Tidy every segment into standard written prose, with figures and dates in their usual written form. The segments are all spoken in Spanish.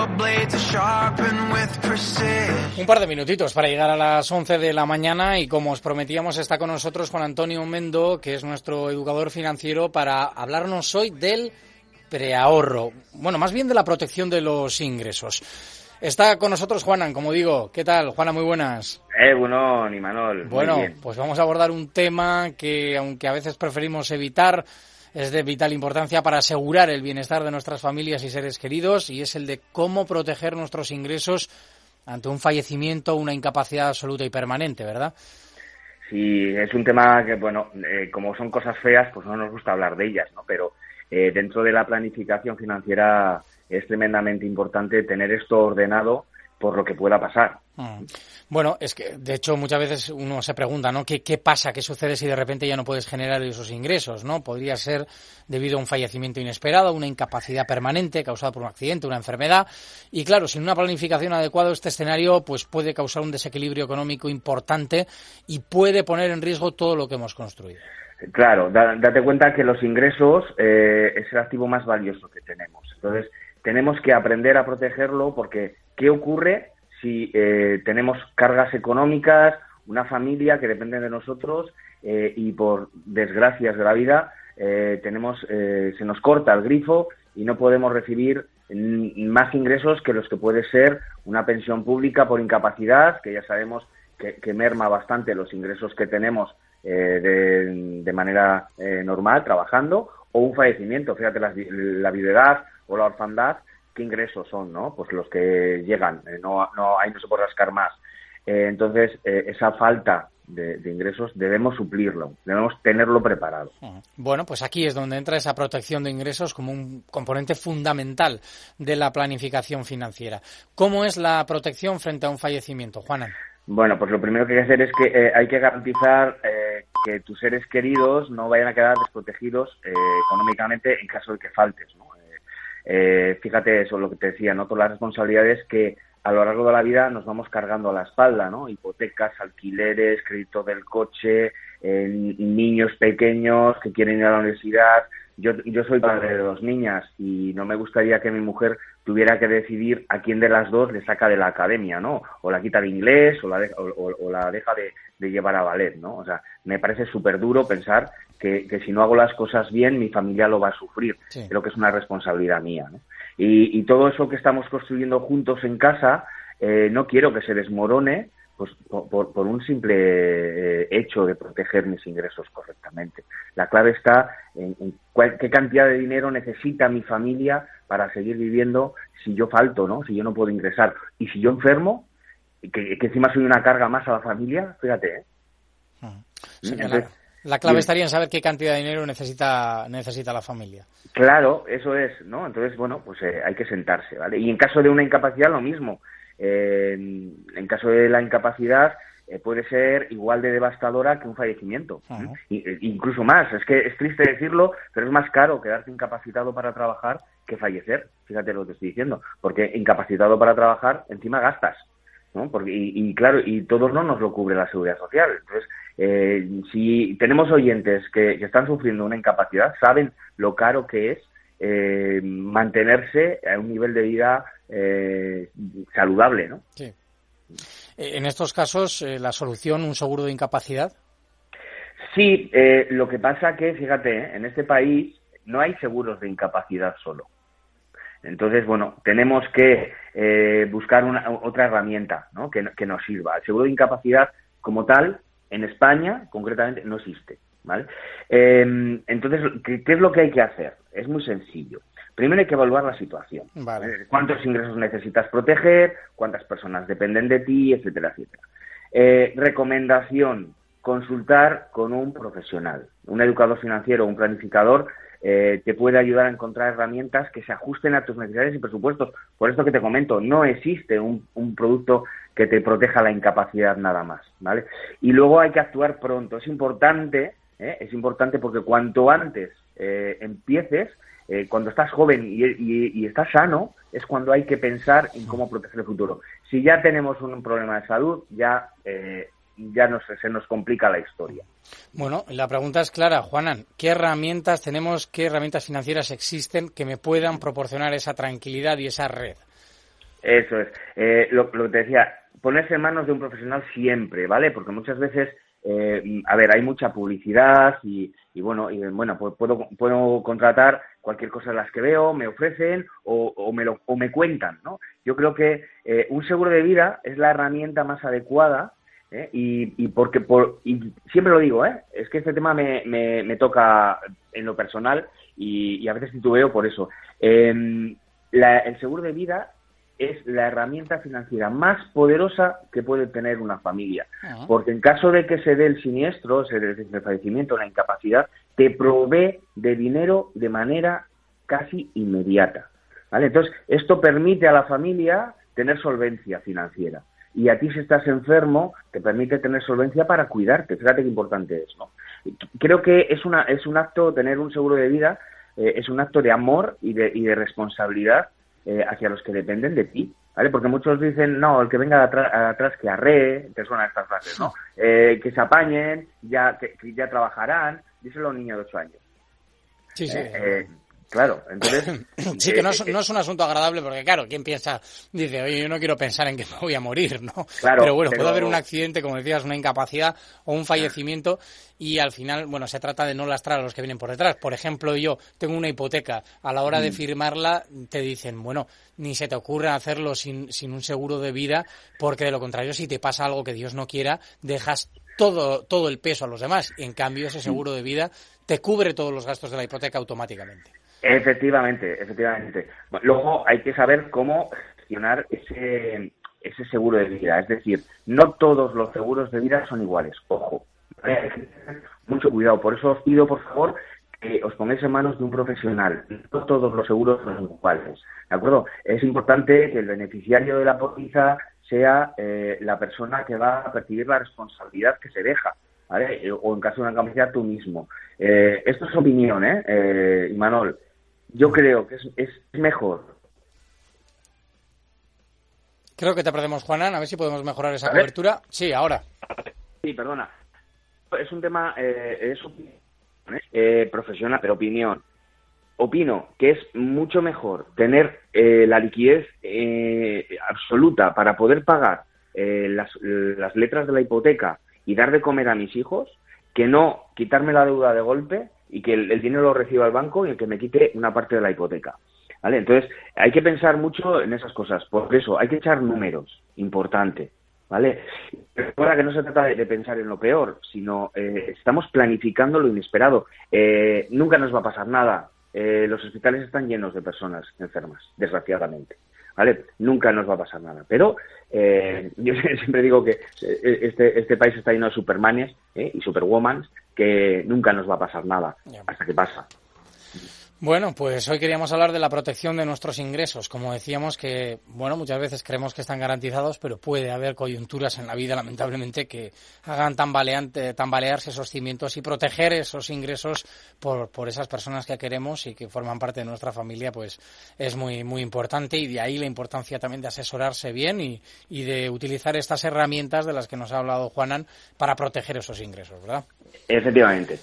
Un par de minutitos para llegar a las 11 de la mañana y como os prometíamos está con nosotros Juan Antonio Mendo, que es nuestro educador financiero, para hablarnos hoy del preahorro, bueno, más bien de la protección de los ingresos. Está con nosotros Juanan, como digo. ¿Qué tal, Juana? Muy buenas. Bueno, ni Manol. Bueno, muy bien. Pues vamos a abordar un tema que, aunque a veces preferimos evitar, es de vital importancia para asegurar el bienestar de nuestras familias y seres queridos, y es el de cómo proteger nuestros ingresos ante un fallecimiento o una incapacidad absoluta y permanente, ¿verdad? Sí, es un tema que, bueno, como son cosas feas, pues no nos gusta hablar de ellas, ¿no? Pero dentro de la planificación financiera es tremendamente importante tener esto ordenado por lo que pueda pasar. Bueno, es que de hecho muchas veces uno se pregunta, ¿no? ¿Qué pasa? ¿Qué sucede si de repente ya no puedes generar esos ingresos, ¿no? Podría ser debido a un fallecimiento inesperado, una incapacidad permanente causada por un accidente, una enfermedad. Y claro, sin una planificación adecuada, este escenario pues puede causar un desequilibrio económico importante y puede poner en riesgo todo lo que hemos construido. Claro, date cuenta que los ingresos es el activo más valioso que tenemos. Entonces, tenemos que aprender a protegerlo porque ¿qué ocurre si tenemos cargas económicas, una familia que depende de nosotros y por desgracias de la vida se nos corta el grifo y no podemos recibir más ingresos que los que puede ser una pensión pública por incapacidad, que ya sabemos que merma bastante los ingresos que tenemos de manera normal, trabajando, o un fallecimiento? Fíjate, la viudedad o la orfandad, ¿qué ingresos son, no? Pues los que llegan, ahí no se puede rascar más. Entonces, esa falta de ingresos debemos suplirlo, debemos tenerlo preparado. Bueno, pues aquí es donde entra esa protección de ingresos como un componente fundamental de la planificación financiera. ¿Cómo es la protección frente a un fallecimiento, Juana? Bueno, pues lo primero que hay que hacer es que hay que garantizar que tus seres queridos no vayan a quedar desprotegidos económicamente en caso de que faltes, ¿no? Fíjate eso, lo que te decía, ¿no? Todas las responsabilidades que a lo largo de la vida nos vamos cargando a la espalda, ¿no? Hipotecas, alquileres, crédito del coche, niños pequeños que quieren ir a la universidad. Yo soy padre de 2 niñas y no me gustaría que mi mujer tuviera que decidir a quién de las dos le saca de la academia, ¿no? O la quita de inglés o la deja de llevar a ballet, ¿no? O sea, me parece súper duro pensar que si no hago las cosas bien, mi familia lo va a sufrir. Sí. Creo que es una responsabilidad mía, ¿no? Y todo eso que estamos construyendo juntos en casa, no quiero que se desmorone pues por un simple hecho de proteger mis ingresos correctamente. La clave está en qué cantidad de dinero necesita mi familia para seguir viviendo si yo falto, ¿no? Si yo no puedo ingresar. Y si yo enfermo, que encima soy una carga más a la familia, fíjate, ¿eh? Sí, entonces, la clave estaría en saber qué cantidad de dinero necesita la familia. Claro, eso es, ¿no? Entonces, bueno, pues hay que sentarse, ¿vale? Y en caso de una incapacidad, lo mismo. En caso de la incapacidad puede ser igual de devastadora que un fallecimiento. Uh-huh. Incluso más. Es que es triste decirlo, pero es más caro quedarte incapacitado para trabajar que fallecer. Fíjate lo que estoy diciendo. Porque incapacitado para trabajar, encima gastas, ¿no? Porque, claro, y todos no nos lo cubre la Seguridad Social. Entonces, si tenemos oyentes que están sufriendo una incapacidad, saben lo caro que es mantenerse a un nivel de vida saludable, ¿no? Sí. En estos casos, la solución, un seguro de incapacidad. Sí, lo que pasa que, fíjate, en este país no hay seguros de incapacidad solo. Entonces, bueno, tenemos que buscar otra herramienta, ¿no? que nos sirva. El seguro de incapacidad como tal, en España, concretamente, no existe, ¿vale? Entonces, ¿qué es lo que hay que hacer? Es muy sencillo. Primero hay que evaluar la situación. Vale. ¿Cuántos ingresos necesitas proteger? ¿Cuántas personas dependen de ti? Etcétera, etcétera. Recomendación, consultar con un profesional. Un educador financiero o un planificador te puede ayudar a encontrar herramientas que se ajusten a tus necesidades y presupuestos. Por esto que te comento, no existe un producto que te proteja la incapacidad nada más, ¿vale? Y luego hay que actuar pronto. Es importante porque cuanto antes empieces, cuando estás joven y estás sano, es cuando hay que pensar en cómo proteger el futuro. Si ya tenemos un problema de salud, ya se nos complica la historia. Bueno, la pregunta es clara, Juanan. ¿Qué herramientas tenemos, qué herramientas financieras existen que me puedan proporcionar esa tranquilidad y esa red? Eso es. Lo que te decía, ponerse en manos de un profesional siempre, ¿vale? Porque muchas veces, a ver, hay mucha publicidad y bueno, pues puedo contratar cualquier cosa de las que veo, me ofrecen o me cuentan, ¿no? Yo creo que un seguro de vida es la herramienta más adecuada, y siempre lo digo, es que este tema me toca en lo personal y a veces titubeo por eso. El seguro de vida es la herramienta financiera más poderosa que puede tener una familia. Uh-huh. Porque en caso de que se dé el siniestro, se dé el fallecimiento, la incapacidad, te provee de dinero de manera casi inmediata, ¿vale? Entonces, esto permite a la familia tener solvencia financiera. Y a ti, si estás enfermo, te permite tener solvencia para cuidarte. Fíjate qué importante es, ¿no? Creo que es un acto, tener un seguro de vida, es un acto de amor y de responsabilidad hacia los que dependen de ti, ¿vale? Porque muchos dicen, no, el que venga de atrás que arree, te suenan estas frases, ¿no? Que se apañen, que ya trabajarán, díselo a un niño de 8 años. Sí. Claro, entonces... Sí, que no es un asunto agradable porque, claro, ¿quién piensa? Dice, oye, yo no quiero pensar en que me voy a morir, ¿no? Claro, pero bueno, puede haber un accidente, como decías, una incapacidad o un fallecimiento y al final, bueno, se trata de no lastrar a los que vienen por detrás. Por ejemplo, yo tengo una hipoteca, a la hora de firmarla te dicen, bueno, ni se te ocurre hacerlo sin un seguro de vida porque de lo contrario, si te pasa algo que Dios no quiera, dejas todo el peso a los demás. En cambio, ese seguro de vida te cubre todos los gastos de la hipoteca automáticamente. Efectivamente. Bueno, luego hay que saber cómo gestionar ese seguro de vida. Es decir, no todos los seguros de vida son iguales. Ojo, ¿vale? Mucho cuidado. Por eso os pido, por favor, que os pongáis en manos de un profesional. No todos los seguros son iguales. ¿De acuerdo? Es importante que el beneficiario de la póliza sea la persona que va a percibir la responsabilidad que se deja, ¿vale? O en caso de una incapacidad, tú mismo. Esto es opinión, Imanol. Yo creo que es mejor. Creo que te perdemos, Juanan. A ver si podemos mejorar esa cobertura. Sí, ahora. Sí, perdona. Es un tema profesional, pero opinión. Opino que es mucho mejor tener la liquidez absoluta para poder pagar las letras de la hipoteca y dar de comer a mis hijos, que no quitarme la deuda de golpe y que el dinero lo reciba el banco y el que me quite una parte de la hipoteca, ¿vale? Entonces, hay que pensar mucho en esas cosas. Por eso, hay que echar números, importante, ¿vale? Recuerda que no se trata de pensar en lo peor, sino estamos planificando lo inesperado. Nunca nos va a pasar nada. Los hospitales están llenos de personas enfermas, desgraciadamente, ¿vale? Nunca nos va a pasar nada. Pero yo siempre digo que este país está lleno de supermanes y superwomans, que nunca nos va a pasar nada hasta que pasa. Bueno, pues hoy queríamos hablar de la protección de nuestros ingresos. Como decíamos que, bueno, muchas veces creemos que están garantizados, pero puede haber coyunturas en la vida, lamentablemente, que hagan tambalearse esos cimientos y proteger esos ingresos por esas personas que queremos y que forman parte de nuestra familia, pues es muy, muy importante y de ahí la importancia también de asesorarse bien y de utilizar estas herramientas de las que nos ha hablado Juanan para proteger esos ingresos, ¿verdad? Efectivamente.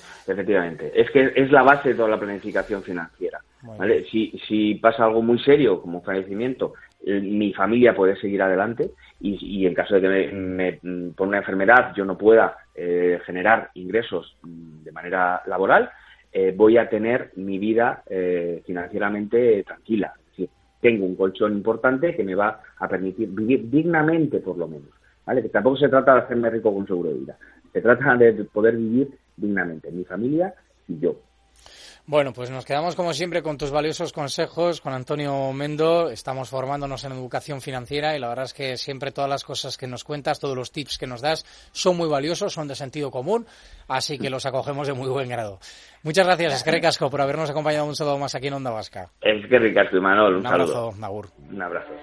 Es que es la base de toda la planificación financiera, ¿vale? Si pasa algo muy serio, como un fallecimiento, mi familia puede seguir adelante y en caso de que por una enfermedad yo no pueda generar ingresos de manera laboral, voy a tener mi vida financieramente tranquila. Es decir, tengo un colchón importante que me va a permitir vivir dignamente, por lo menos, ¿vale? Que tampoco se trata de hacerme rico con un seguro de vida. Se trata de poder vivir dignamente, mi familia y yo. Bueno, pues nos quedamos como siempre con tus valiosos consejos, con Antonio Mendo. Estamos formándonos en educación financiera y la verdad es que siempre todas las cosas que nos cuentas, todos los tips que nos das son muy valiosos, son de sentido común, así que los acogemos de muy buen grado. Muchas gracias, Eskerrik asko, por habernos acompañado un sábado más aquí en Onda Vasca. Eskerrik asko, Imanol, un saludo. Abrazo, Agur. Un abrazo.